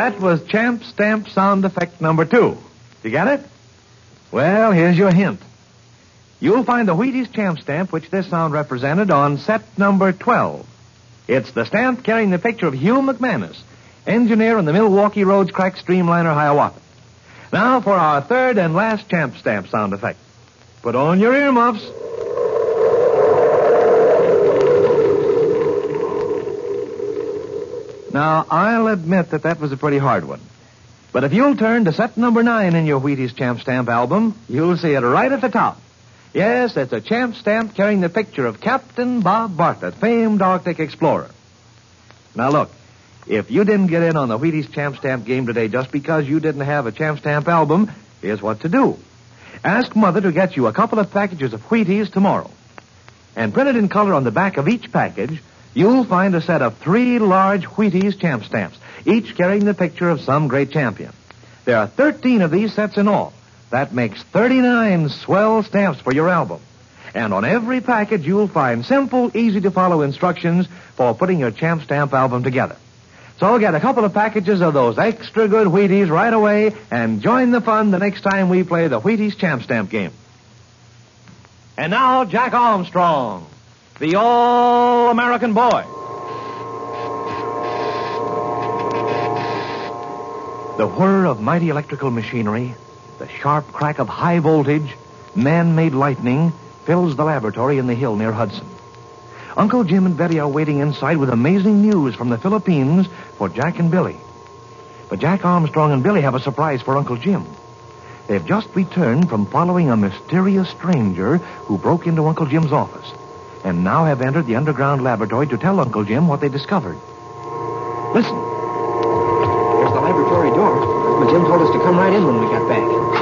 that was Champ Stamp sound effect number 2. You get it? Well, here's your hint. You'll find the Wheaties Champ Stamp, which this sound represented, on set number 12. It's the stamp carrying the picture of Hugh McManus, engineer on the Milwaukee Roads Crack Streamliner Hiawatha. Now for our third and last Champ Stamp sound effect. Put on your earmuffs. Now, I'll admit that was a pretty hard one. But if you'll turn to set number 9 in your Wheaties Champ Stamp album, you'll see it right at the top. Yes, it's a Champ Stamp carrying the picture of Captain Bob Bartlett, famed Arctic explorer. Now, look, if you didn't get in on the Wheaties Champ Stamp game today just because you didn't have a Champ Stamp album, here's what to do. Ask Mother to get you a couple of packages of Wheaties tomorrow. And printed in color on the back of each package, you'll find a set of 3 large Wheaties Champ Stamps, each carrying the picture of some great champion. There are 13 of these sets in all. That makes 39 swell stamps for your album. And on every package, you'll find simple, easy-to-follow instructions for putting your Champ Stamp album together. So get a couple of packages of those extra good Wheaties right away and join the fun the next time we play the Wheaties Champ Stamp game. And now, Jack Armstrong, the All-American Boy. The whir of mighty electrical machinery, the sharp crack of high voltage, man-made lightning fills the laboratory in the hill near Hudson. Uncle Jim and Betty are waiting inside with amazing news from the Philippines for Jack and Billy. But Jack Armstrong and Billy have a surprise for Uncle Jim. They've just returned from following a mysterious stranger who broke into Uncle Jim's office and now have entered the underground laboratory to tell Uncle Jim what they discovered. Listen. There's the laboratory door. Uncle Jim told us to come right in when we got back.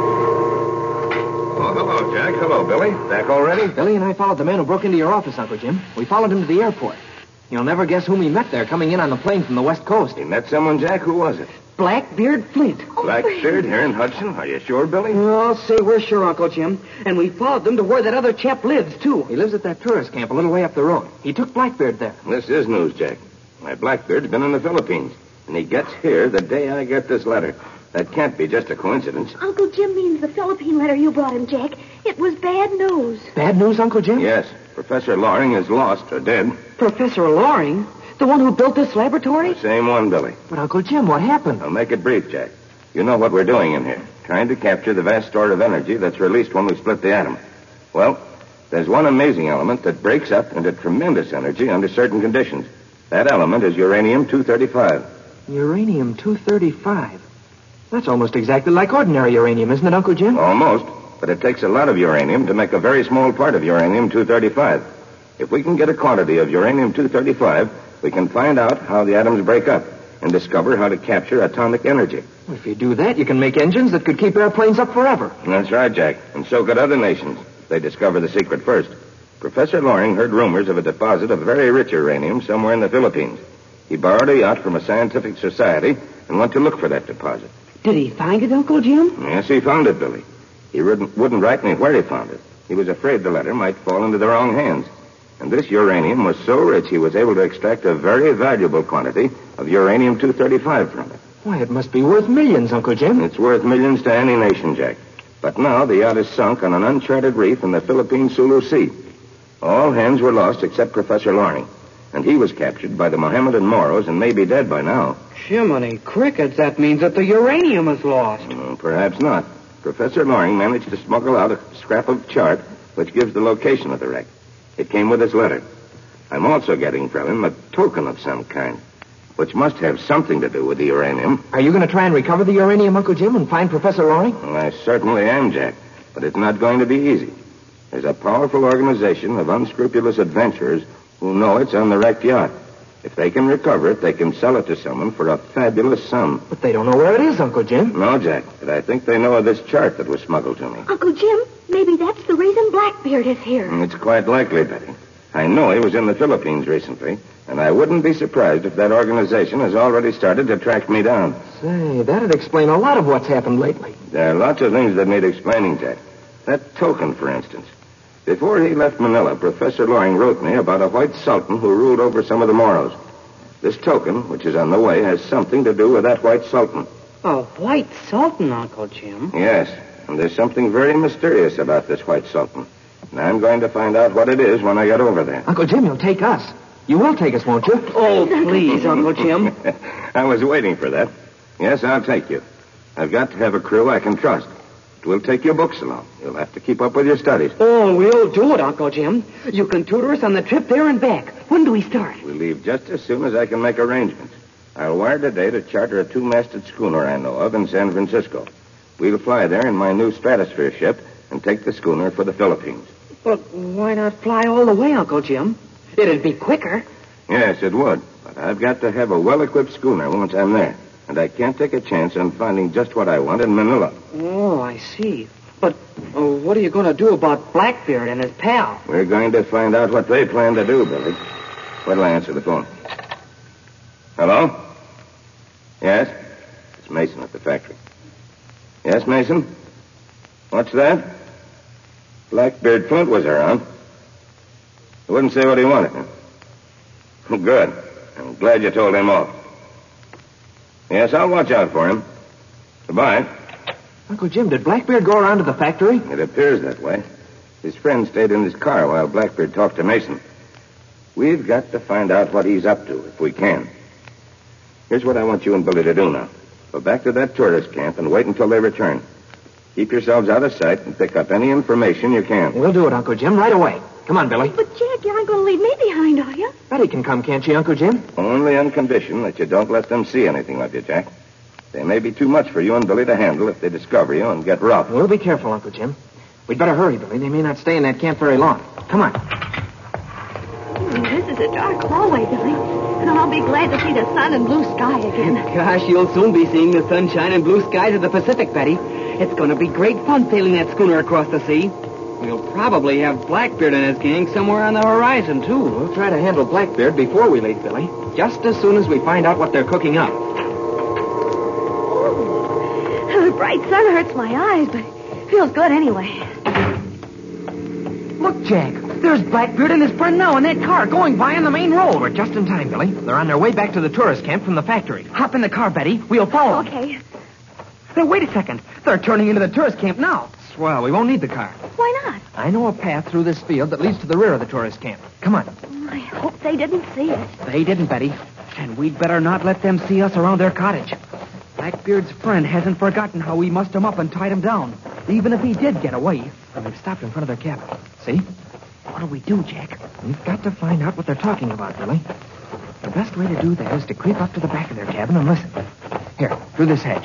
Oh, hello, Jack. Hello, Billy. Back already? Billy and I followed the man who broke into your office, Uncle Jim. We followed him to the airport. You'll never guess whom he met there coming in on the plane from the West Coast. He met someone, Jack? Who was it? Blackbeard Flint. Blackbeard here in Hudson? Are you sure, Billy? Oh, say, we're sure, Uncle Jim. And we followed them to where that other chap lives, too. He lives at that tourist camp a little way up the road. He took Blackbeard there. This is news, Jack. My Blackbeard's been in the Philippines, and he gets here the day I get this letter. That can't be just a coincidence. Uncle Jim means the Philippine letter you brought him, Jack. It was bad news. Bad news, Uncle Jim? Yes. Professor Loring is lost or dead. Professor Loring? The one who built this laboratory? The same one, Billy. But, Uncle Jim, what happened? I'll make it brief, Jack. You know what we're doing in here. Trying to capture the vast store of energy that's released when we split the atom. Well, there's one amazing element that breaks up into tremendous energy under certain conditions. That element is uranium-235. Uranium-235? That's almost exactly like ordinary uranium, isn't it, Uncle Jim? Almost. But it takes a lot of uranium to make a very small part of uranium-235. If we can get a quantity of uranium-235, we can find out how the atoms break up and discover how to capture atomic energy. Well, if you do that, you can make engines that could keep airplanes up forever. That's right, Jack. And so could other nations, if they discover the secret first. Professor Loring heard rumors of a deposit of very rich uranium somewhere in the Philippines. He borrowed a yacht from a scientific society and went to look for that deposit. Did he find it, Uncle Jim? Yes, he found it, Billy. He wouldn't write me where he found it. He was afraid the letter might fall into the wrong hands. And this uranium was so rich he was able to extract a very valuable quantity of uranium-235 from it. Why, it must be worth millions, Uncle Jim. It's worth millions to any nation, Jack. But now the yacht is sunk on an uncharted reef in the Philippine Sulu Sea. All hands were lost except Professor Loring. And he was captured by the Mohammedan Moros and may be dead by now. Jiminy crickets, that means that the uranium is lost. Perhaps not. Professor Loring managed to smuggle out a scrap of chart which gives the location of the wreck. It came with his letter. I'm also getting from him a token of some kind, which must have something to do with the uranium. Are you going to try and recover the uranium, Uncle Jim, and find Professor Loring? Well, I certainly am, Jack. But it's not going to be easy. There's a powerful organization of unscrupulous adventurers who know it's on the wrecked yacht. If they can recover it, they can sell it to someone for a fabulous sum. But they don't know where it is, Uncle Jim. No, Jack, but I think they know of this chart that was smuggled to me. Uncle Jim, maybe that's the reason Blackbeard is here. It's quite likely, Betty. I know he was in the Philippines recently, and I wouldn't be surprised if that organization has already started to track me down. Say, that'd explain a lot of what's happened lately. There are lots of things that need explaining, Jack. That token, for instance. Before he left Manila, Professor Loring wrote me about a white sultan who ruled over some of the Moros. This token, which is on the way, has something to do with that White Sultan. A white sultan, Uncle Jim. Yes, and there's something very mysterious about this White Sultan. And I'm going to find out what it is when I get over there. Uncle Jim, you'll take us. You will take us, won't you? Oh, please, Uncle Jim. I was waiting for that. Yes, I'll take you. I've got to have a crew I can trust. We'll take your books along. You'll have to keep up with your studies. Oh, we'll do it, Uncle Jim. You can tutor us on the trip there and back. When do we start? We leave just as soon as I can make arrangements. I'll wire today to charter a 2-masted schooner I know of in San Francisco. We'll fly there in my new Stratosphere ship and take the schooner for the Philippines. But why not fly all the way, Uncle Jim? It'd be quicker. Yes, it would. But I've got to have a well-equipped schooner once I'm there. And I can't take a chance on finding just what I want in Manila. Oh, I see. But what are you going to do about Blackbeard and his pal? We're going to find out what they plan to do, Billy. What'll I answer the phone? Hello? Yes? It's Mason at the factory. Yes, Mason? What's that? Blackbeard Flint was around. He wouldn't say what he wanted. Huh? Good. I'm glad you told him off. Yes, I'll watch out for him. Goodbye. Uncle Jim, did Blackbeard go around to the factory? It appears that way. His friend stayed in his car while Blackbeard talked to Mason. We've got to find out what he's up to, if we can. Here's what I want you and Billy to do now. Go back to that tourist camp and wait until they return. Keep yourselves out of sight and pick up any information you can. We'll do it, Uncle Jim, right away. Come on, Billy. But, Jack, you aren't going to leave me behind, are you? Betty can come, can't she, Uncle Jim? Only on condition that you don't let them see anything of you, Jack. They may be too much for you and Billy to handle if they discover you and get rough. We'll be careful, Uncle Jim. We'd better hurry, Billy. They may not stay in that camp very long. Come on. This is a dark hallway, Billy. And I'll be glad to see the sun and blue sky again. Gosh, you'll soon be seeing the sunshine and blue skies of the Pacific, Betty. It's going to be great fun sailing that schooner across the sea. We'll probably have Blackbeard and his gang somewhere on the horizon, too. We'll try to handle Blackbeard before we leave, Billy. Just as soon as we find out what they're cooking up. The bright sun hurts my eyes, but it feels good anyway. Look, Jack. There's Blackbeard and his friend now in that car going by on the main road. We're just in time, Billy. They're on their way back to the tourist camp from the factory. Hop in the car, Betty. We'll follow them. Okay. Hey, wait a second. They're turning into the tourist camp now. Swell, we won't need the car. Why not? I know a path through this field that leads to the rear of the tourist camp. Come on. I hope they didn't see us. They didn't, Betty. And we'd better not let them see us around their cottage. Blackbeard's friend hasn't forgotten how we mussed him up and tied him down. Even if he did get away. And we've stopped in front of their cabin. See? What do we do, Jack? We've got to find out what they're talking about, Billy. The best way to do that is to creep up to the back of their cabin and listen. Here, through this hedge.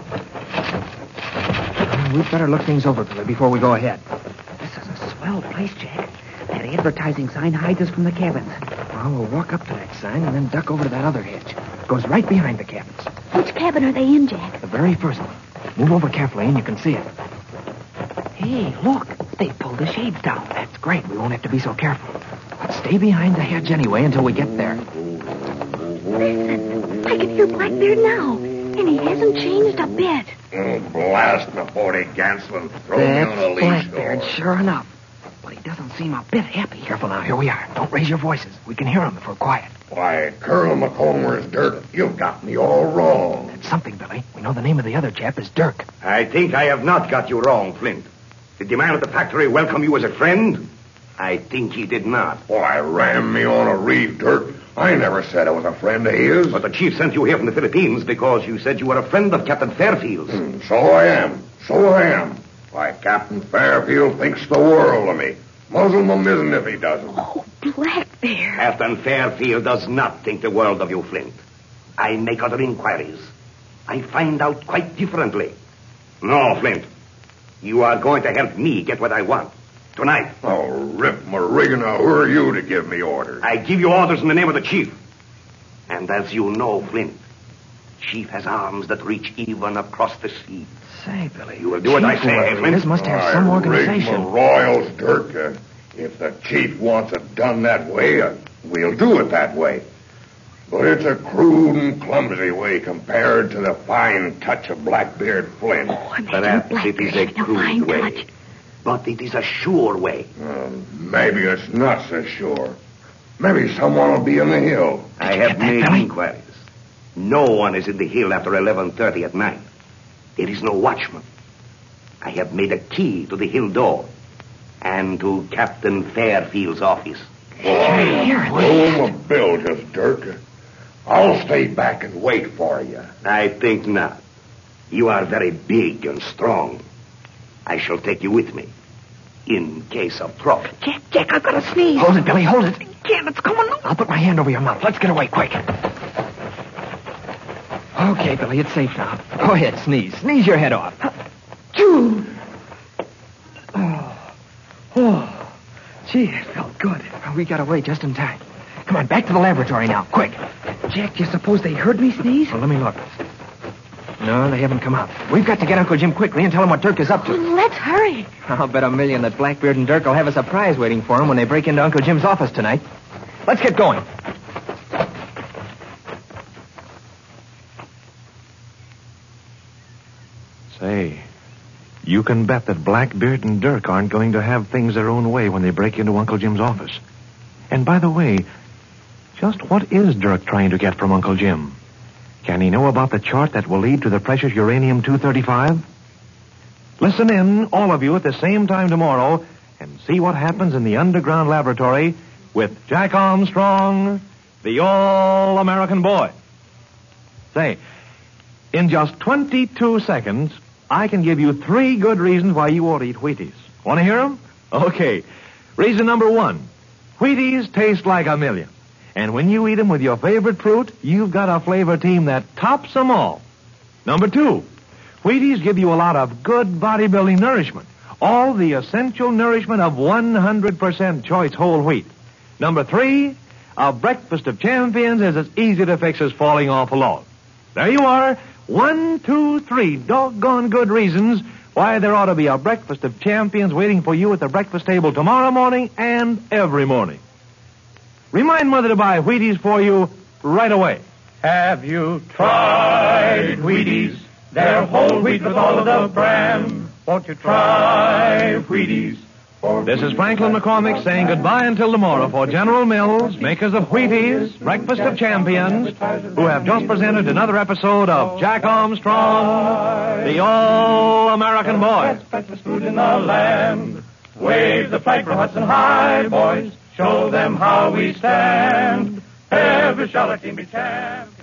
We'd better look things over, Billy, before we go ahead. This is a swell place, Jack. That advertising sign hides us from the cabins. Well, we'll walk up to that sign and then duck over to that other hedge. It goes right behind the cabins. Which cabin are they in, Jack? The very first one. Move over carefully and you can see it. Hey, look. They pulled the shades down. That's great. We won't have to be so careful. But stay behind the hedge anyway until we get there. Listen, I can hear Blackbeard now. And he hasn't changed a bit. Blast the 40 Gansland. Throw me on a leash. Blackbeard, sure enough. But he doesn't seem a bit happy. Careful now. Here we are. Don't raise your voices. We can hear him if we're quiet. Why, Colonel McComber's Dirk. You've got me all wrong. That's something, Billy. We know the name of the other chap is Dirk. I think I have not got you wrong, Flint. Did the man at the factory welcome you as a friend? I think he did not. Why, ram me on a reed, Dirk. I never said I was a friend of his. But the chief sent you here from the Philippines because you said you were a friend of Captain Fairfield's. So I am. Why, Captain Fairfield thinks the world of me. Muzzle my mizzen if he doesn't. Oh, Blackbeard. Captain Fairfield does not think the world of you, Flint. I make other inquiries. I find out quite differently. No, Flint. You are going to help me get what I want. Tonight. Oh, Rip Morrigan, who are you to give me orders? I give you orders in the name of the chief. And as you know, Flint, chief has arms that reach even across the sea. Say, Billy. You will do what I say, Flint. This must have some organization. My royals, Dirk. If the chief wants it done that way, we'll do it that way. But it's a crude and clumsy way compared to the fine touch of Blackbeard Flint. Oh, perhaps it is a crude way. Touch. But it is a sure way. Maybe it's not so sure. Maybe someone will be in the hill. I have made inquiries. No one is in the hill after 11:30 at night. There is no watchman. I have made a key to the hill door and to Captain Fairfield's office. Room of bilges, Dirk. I'll stay back and wait for you. I think not. You are very big and strong. I shall take you with me in case of trouble. Jack, I've got to sneeze. Hold it, Billy, hold it. Can't, it's coming. I'll put my hand over your mouth. Let's get away, quick. Okay, Billy, it's safe now. Go ahead, sneeze. Sneeze your head off. Choo! Oh, gee, it felt good. We got away just in time. Come on, back to the laboratory now, quick. Jack, do you suppose they heard me sneeze? Well, let me look. No, they haven't come out. We've got to get Uncle Jim quickly and tell him what Dirk is up to. Let's hurry. I'll bet $1,000,000 that Blackbeard and Dirk will have a surprise waiting for him when they break into Uncle Jim's office tonight. Let's get going. Say, you can bet that Blackbeard and Dirk aren't going to have things their own way when they break into Uncle Jim's office. And by the way, just what is Dirk trying to get from Uncle Jim? Can he know about the chart that will lead to the precious uranium-235? Listen in, all of you, at the same time tomorrow and see what happens in the underground laboratory with Jack Armstrong, the All-American Boy. Say, in just 22 seconds, I can give you 3 good reasons why you ought to eat Wheaties. Want to hear them? Okay. Reason number 1, Wheaties taste like a million. And when you eat them with your favorite fruit, you've got a flavor team that tops them all. Number 2, Wheaties give you a lot of good bodybuilding nourishment. All the essential nourishment of 100% choice whole wheat. Number 3, a breakfast of champions is as easy to fix as falling off a log. There you are. 1, 2, 3 doggone good reasons why there ought to be a breakfast of champions waiting for you at the breakfast table tomorrow morning and every morning. Remind Mother to buy Wheaties for you right away. Have you tried Wheaties? They're whole wheat with all of the bran. Won't you try Wheaties? This is Franklin McCormick saying goodbye until tomorrow for General Mills, makers of Wheaties, Breakfast of Champions, who have just presented another episode of Jack Armstrong, the All-American Boy. Breakfast food in the land. Wave the flag for Hudson High, boys. Show them how we stand. Every shall our team be champions.